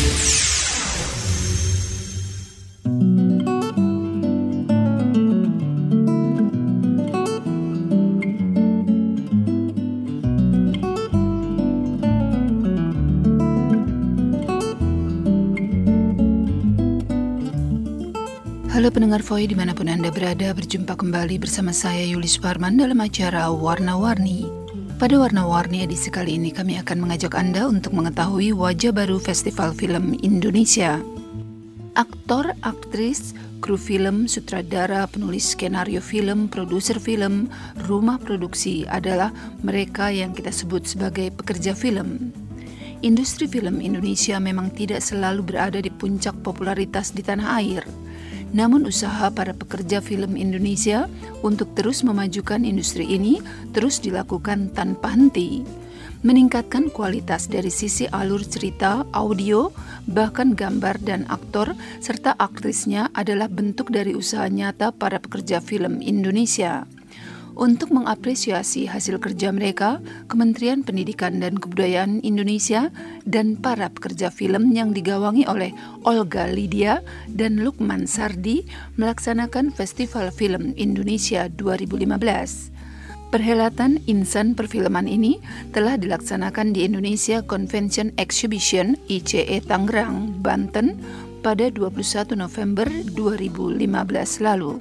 Halo pendengar Voi dimanapun Anda berada, berjumpa kembali bersama saya Yuli Suparman dalam acara Warna-Warni. Pada Warna-Warni edisi kali ini kami akan mengajak Anda untuk mengetahui wajah baru Festival Film Indonesia. Aktor, aktris, kru film, sutradara, penulis skenario film, produser film, rumah produksi adalah mereka yang kita sebut sebagai pekerja film. Industri film Indonesia memang tidak selalu berada di puncak popularitas di tanah air. Namun usaha para pekerja film Indonesia untuk terus memajukan industri ini terus dilakukan tanpa henti. Meningkatkan kualitas dari sisi alur cerita, audio, bahkan gambar dan aktor serta aktrisnya adalah bentuk dari usaha nyata para pekerja film Indonesia. Untuk mengapresiasi hasil kerja mereka, Kementerian Pendidikan dan Kebudayaan Indonesia dan para pekerja film yang digawangi oleh Olga Lydia dan Lukman Sardi melaksanakan Festival Film Indonesia 2015. Perhelatan insan perfilman ini telah dilaksanakan di Indonesia Convention Exhibition ICE Tangerang, Banten pada 21 November 2015 lalu.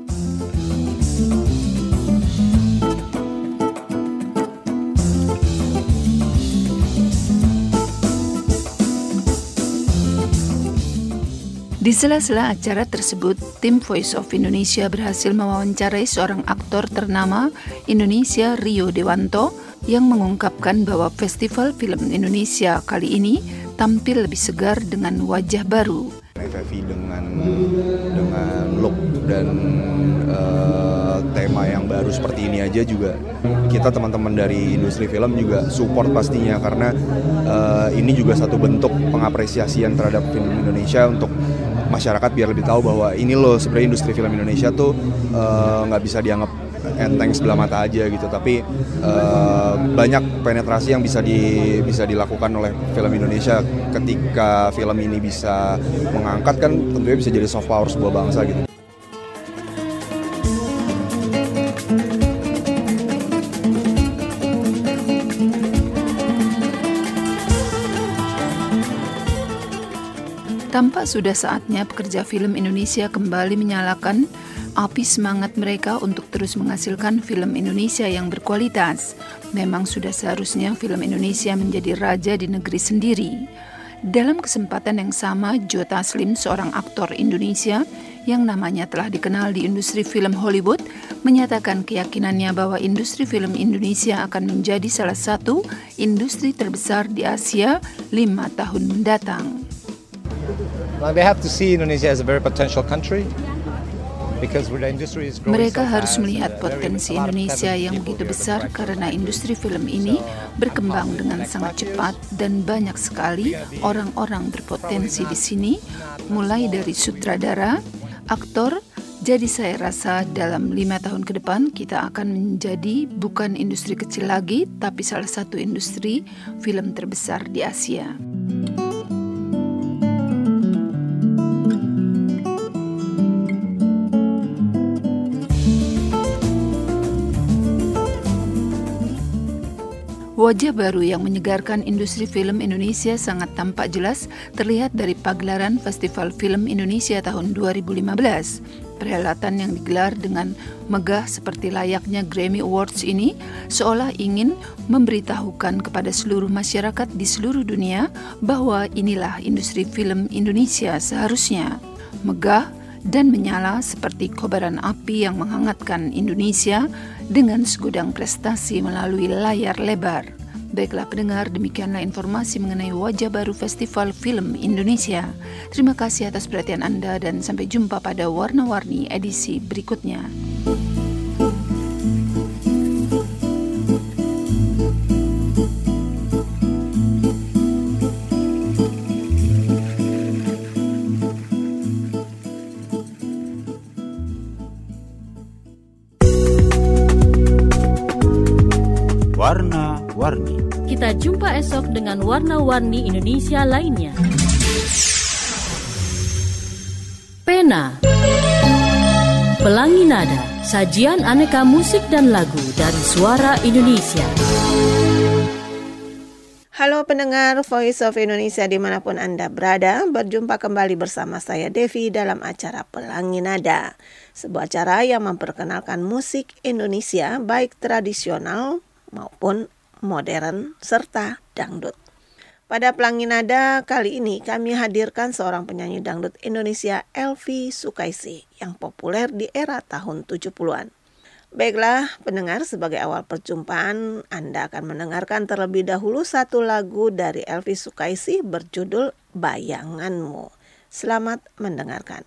Di sela-sela acara tersebut, tim Voice of Indonesia berhasil mewawancarai seorang aktor ternama Indonesia, Rio Dewanto, yang mengungkapkan bahwa Festival Film Indonesia kali ini tampil lebih segar dengan wajah baru. FFI dengan look dan tema yang baru seperti ini aja juga kita teman-teman dari industri film juga support pastinya, karena ini juga satu bentuk pengapresiasian terhadap film Indonesia untuk masyarakat biar lebih tahu bahwa ini loh sebenarnya industri film Indonesia tuh nggak bisa dianggap enteng sebelah mata aja gitu, tapi banyak penetrasi yang bisa dilakukan oleh film Indonesia. Ketika film ini bisa mengangkat, kan tentunya bisa jadi soft power sebuah bangsa gitu. Tampak sudah saatnya pekerja film Indonesia kembali menyalakan api semangat mereka untuk terus menghasilkan film Indonesia yang berkualitas. Memang sudah seharusnya film Indonesia menjadi raja di negeri sendiri. Dalam kesempatan yang sama, Joe Taslim, seorang aktor Indonesia yang namanya telah dikenal di industri film Hollywood, menyatakan keyakinannya bahwa industri film Indonesia akan menjadi salah satu industri terbesar di Asia 5 tahun mendatang. They have to see Indonesia as a very potential country. Mereka harus melihat potensi Indonesia yang begitu besar karena industri film ini berkembang dengan sangat cepat dan banyak sekali orang-orang berpotensi di sini, mulai dari sutradara, aktor. Jadi saya rasa dalam 5 tahun ke depan kita akan menjadi bukan industri kecil lagi, tapi salah satu industri film terbesar di Asia. Wajah baru yang menyegarkan industri film Indonesia sangat tampak jelas terlihat dari pagelaran Festival Film Indonesia tahun 2015. Perhelatan yang digelar dengan megah seperti layaknya Grammy Awards ini seolah ingin memberitahukan kepada seluruh masyarakat di seluruh dunia bahwa inilah industri film Indonesia seharusnya. Megah dan menyala seperti kobaran api yang menghangatkan Indonesia dengan segudang prestasi melalui layar lebar. Baiklah pendengar, demikianlah informasi mengenai wajah baru Festival Film Indonesia. Terima kasih atas perhatian Anda dan sampai jumpa pada Warna-Warni edisi berikutnya. Warna-Warni. Kita jumpa esok dengan Warna-Warni Indonesia lainnya. Pena, Pelangi Nada, sajian aneka musik dan lagu dari Suara Indonesia. Halo pendengar Voice of Indonesia dimanapun Anda berada, berjumpa kembali bersama saya Devi dalam acara Pelangi Nada. Sebuah acara yang memperkenalkan musik Indonesia baik tradisional maupun modern serta dangdut. Pada Pelangi Nada kali ini kami hadirkan seorang penyanyi dangdut Indonesia, Elvi Sukaisi, yang populer di era tahun 70-an. Baiklah pendengar, sebagai awal perjumpaan Anda akan mendengarkan terlebih dahulu satu lagu dari Elvi Sukaisi berjudul Bayanganmu. Selamat mendengarkan.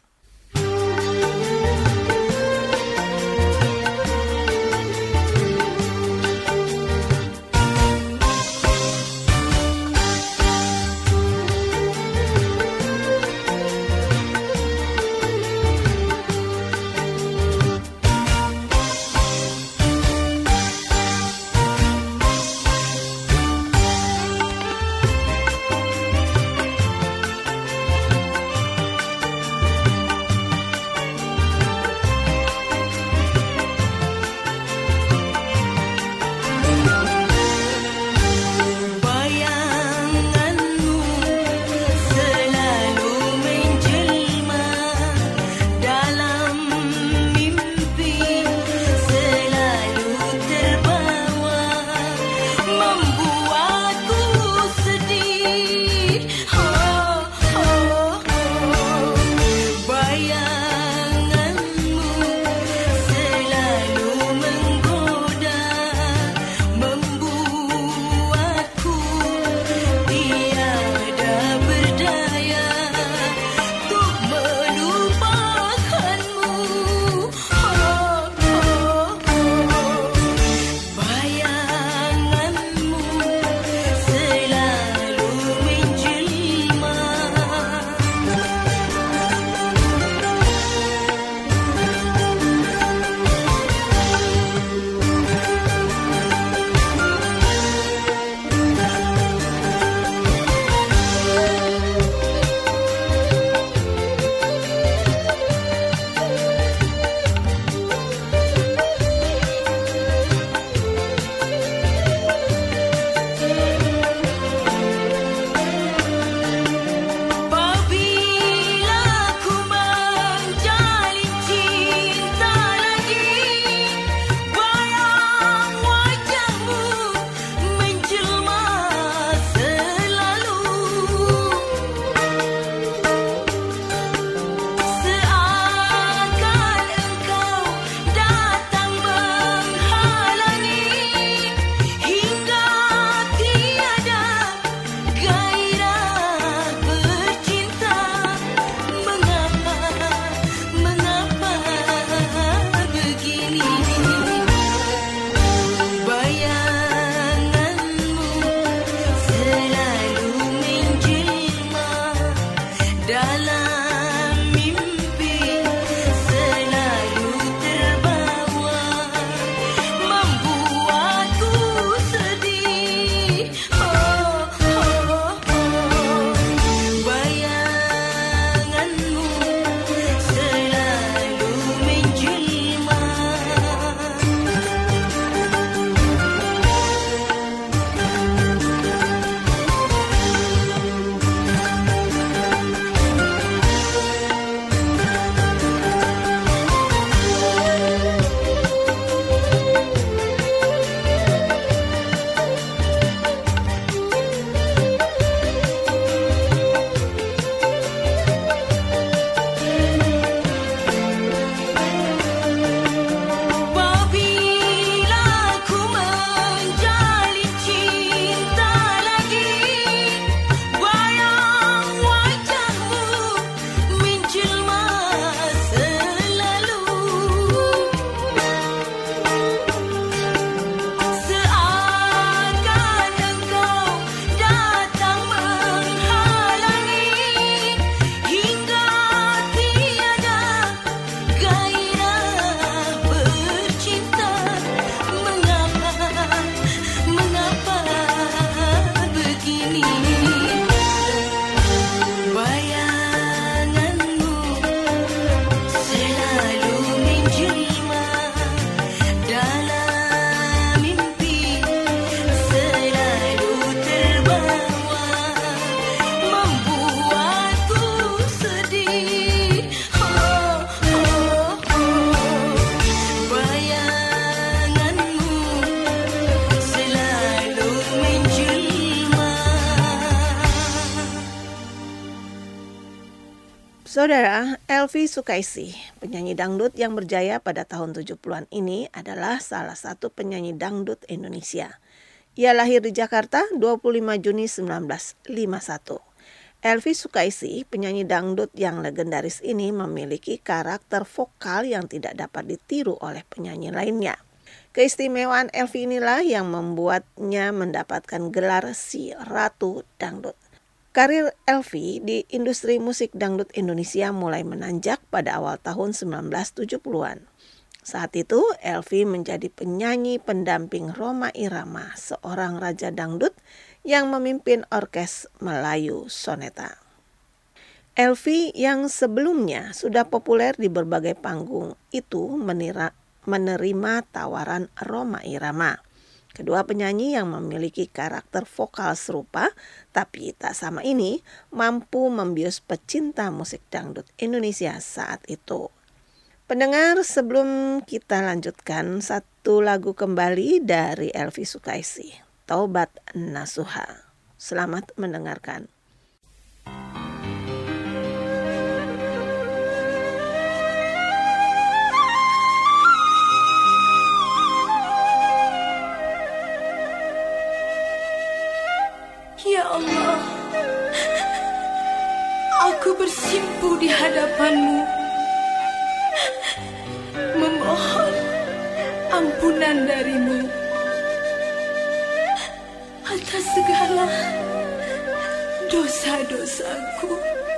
Saudara, Elvi Sukaesih, penyanyi dangdut yang berjaya pada tahun 70-an ini adalah salah satu penyanyi dangdut Indonesia. Ia lahir di Jakarta 25 Juni 1951. Elvi Sukaesih, penyanyi dangdut yang legendaris ini memiliki karakter vokal yang tidak dapat ditiru oleh penyanyi lainnya. Keistimewaan Elvi inilah yang membuatnya mendapatkan gelar si Ratu Dangdut. Karir Elvi di industri musik dangdut Indonesia mulai menanjak pada awal tahun 1970-an. Saat itu, Elvi menjadi penyanyi pendamping Rhoma Irama, seorang raja dangdut yang memimpin orkes Melayu Soneta. Elvi yang sebelumnya sudah populer di berbagai panggung itu menerima tawaran Rhoma Irama. Kedua penyanyi yang memiliki karakter vokal serupa, tapi tak sama ini, mampu membius pecinta musik dangdut Indonesia saat itu. Pendengar, sebelum kita lanjutkan satu lagu kembali dari Elvi Sukaesih, Taubat Nasuha. Selamat mendengarkan. Ya Allah, aku bersimpuh di hadapan-Mu, memohon ampunan dari-Mu atas segala dosa-dosaku.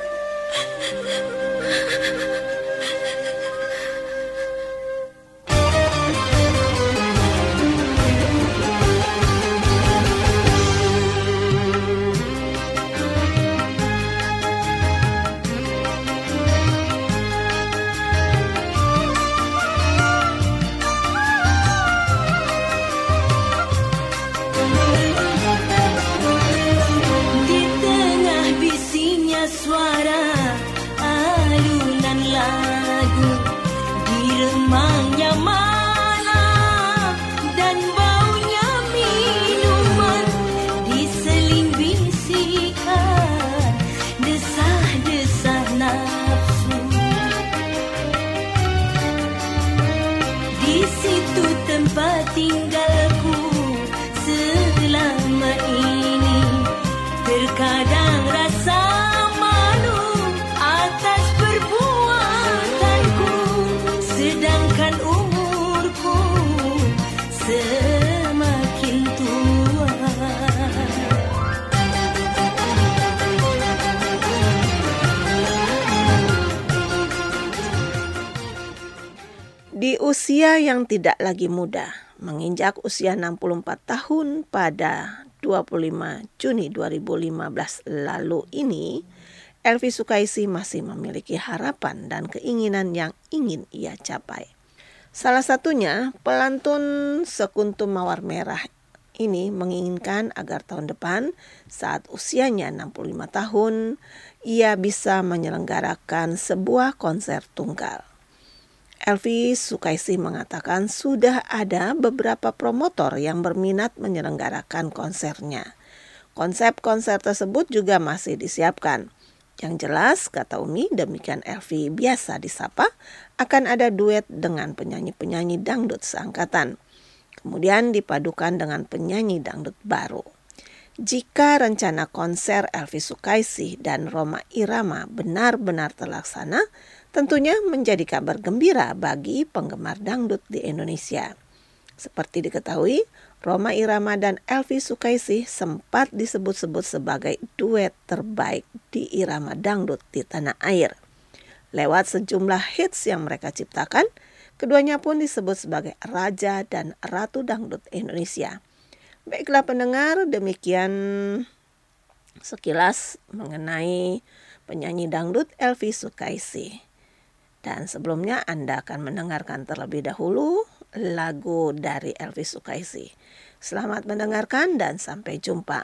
Di usia yang tidak lagi muda, menginjak usia 64 tahun pada 25 Juni 2015 lalu ini, Elvi Sukaesih masih memiliki harapan dan keinginan yang ingin ia capai. Salah satunya, pelantun Sekuntum Mawar Merah ini menginginkan agar tahun depan saat usianya 65 tahun, ia bisa menyelenggarakan sebuah konser tunggal. Elvi Sukaesih mengatakan sudah ada beberapa promotor yang berminat menyelenggarakan konsernya. Konsep konser tersebut juga masih disiapkan. Yang jelas, kata Umi, demikian Elvi biasa disapa, akan ada duet dengan penyanyi-penyanyi dangdut seangkatan. Kemudian dipadukan dengan penyanyi dangdut baru. Jika rencana konser Elvi Sukaesih dan Rhoma Irama benar-benar terlaksana, tentunya menjadi kabar gembira bagi penggemar dangdut di Indonesia. Seperti diketahui, Rhoma Irama dan Elvi Sukaesih sempat disebut-sebut sebagai duet terbaik di irama dangdut di tanah air. Lewat sejumlah hits yang mereka ciptakan, keduanya pun disebut sebagai Raja dan Ratu Dangdut Indonesia. Baiklah pendengar, demikian sekilas mengenai penyanyi dangdut Elvi Sukaesih. Dan sebelumnya Anda akan mendengarkan terlebih dahulu lagu dari Elvi Sukaesih. Selamat mendengarkan dan sampai jumpa.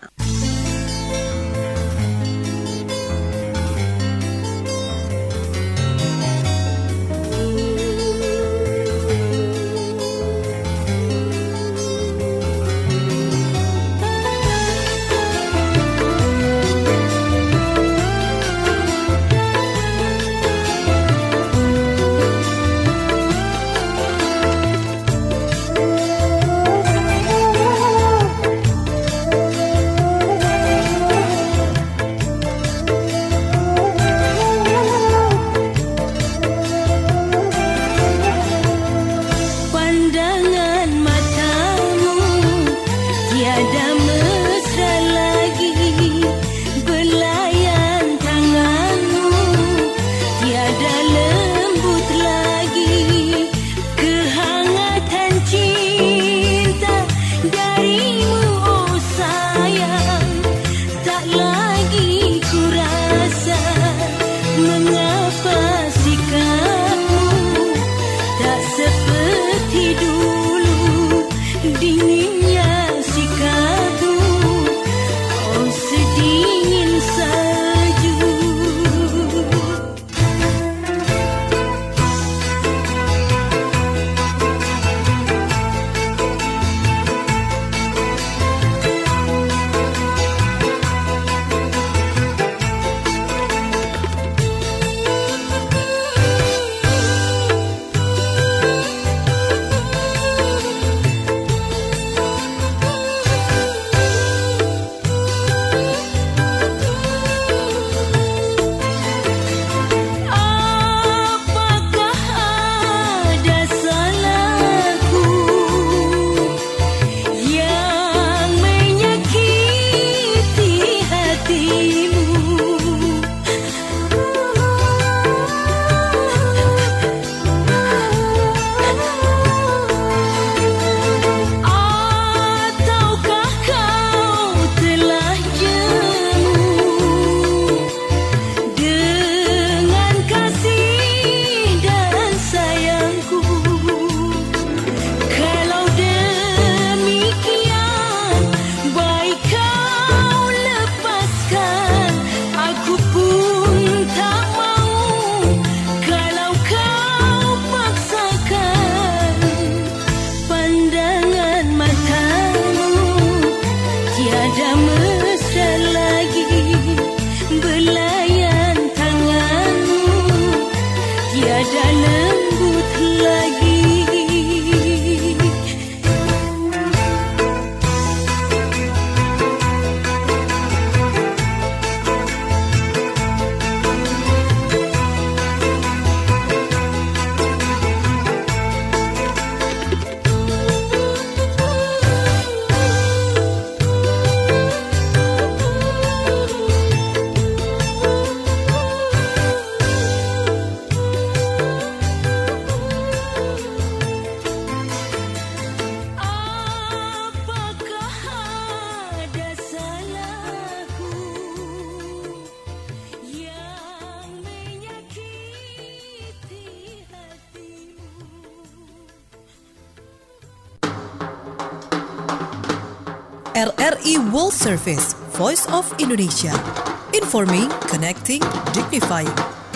RRI World Service, Voice of Indonesia. Informing, connecting, dignifying.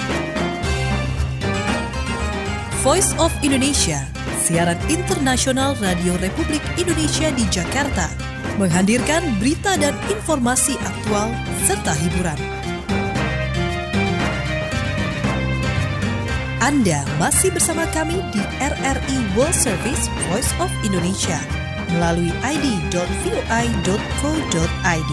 Voice of Indonesia, siaran internasional Radio Republik Indonesia di Jakarta, menghadirkan berita dan informasi aktual serta hiburan. Anda masih bersama kami di RRI World Service Voice of Indonesia melalui id.voi.co.id.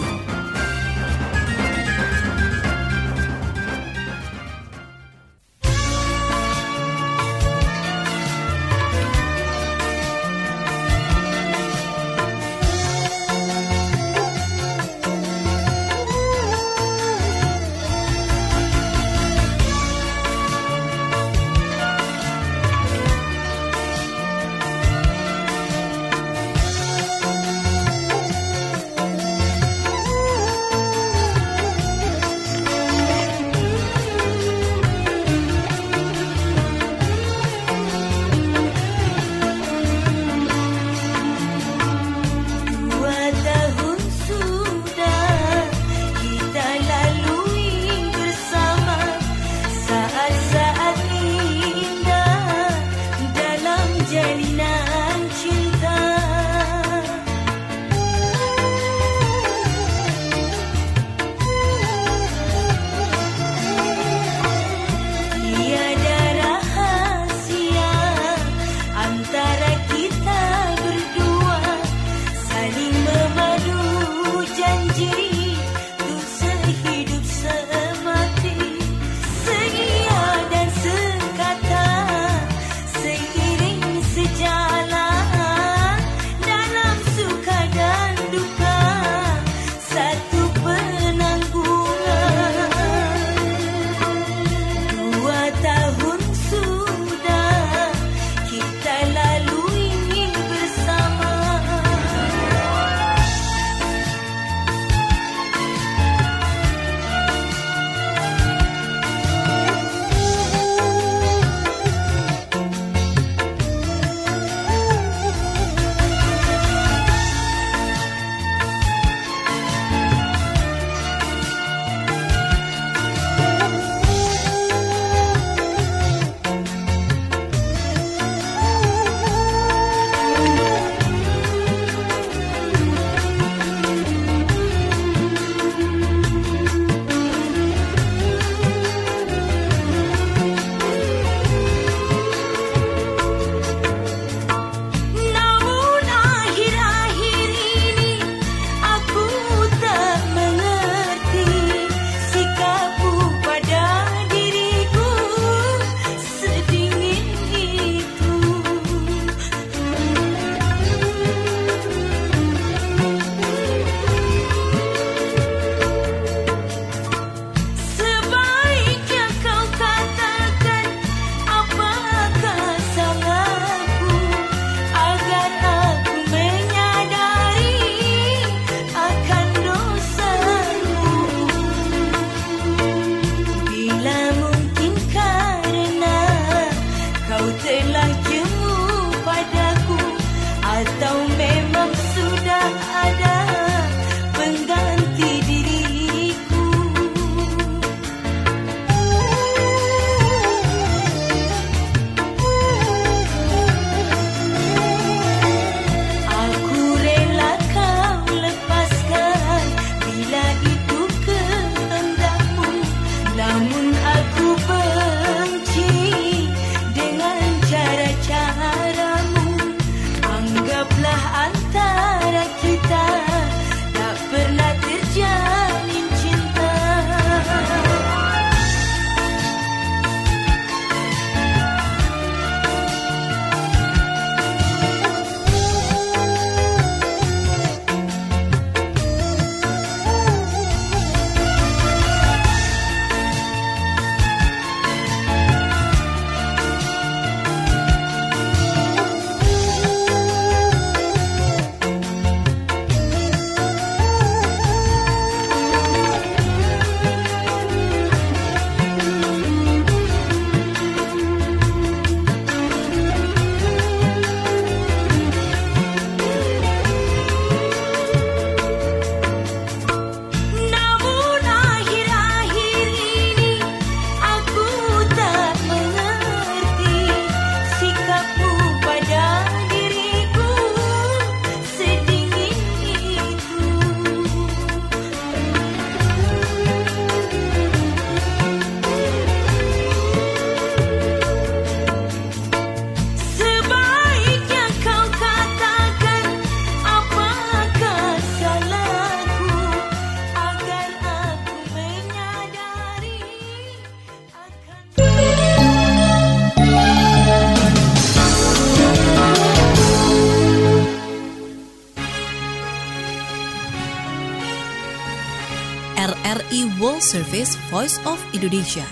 RRI World Service Voice of Indonesia.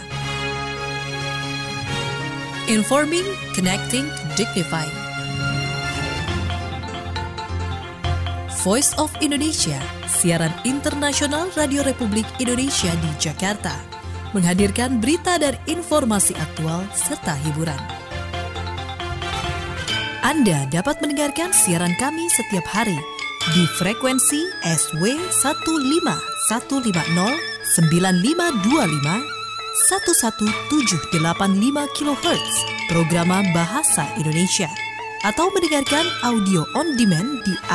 Informing, connecting, dignifying. Voice of Indonesia, siaran internasional Radio Republik Indonesia di Jakarta, menghadirkan berita dan informasi aktual serta hiburan. Anda dapat mendengarkan siaran kami setiap hari di frekuensi SW 15150 9525 11785 kHz Programa Bahasa Indonesia, atau mendengarkan audio on demand di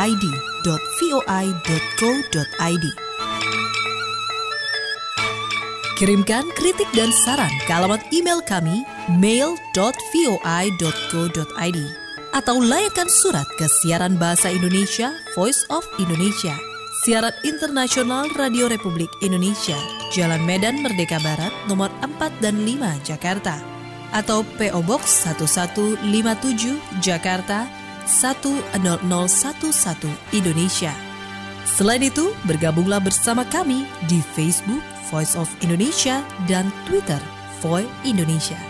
id.voi.co.id. Kirimkan kritik dan saran ke alamat email kami mail.voi.co.id atau layangkan surat ke siaran Bahasa Indonesia Voice of Indonesia, siaran internasional Radio Republik Indonesia, Jalan Medan Merdeka Barat, nomor 4 dan 5, Jakarta, atau PO Box 1157, Jakarta 10011, Indonesia. Selain itu, bergabunglah bersama kami di Facebook Voice of Indonesia dan Twitter Voi Indonesia.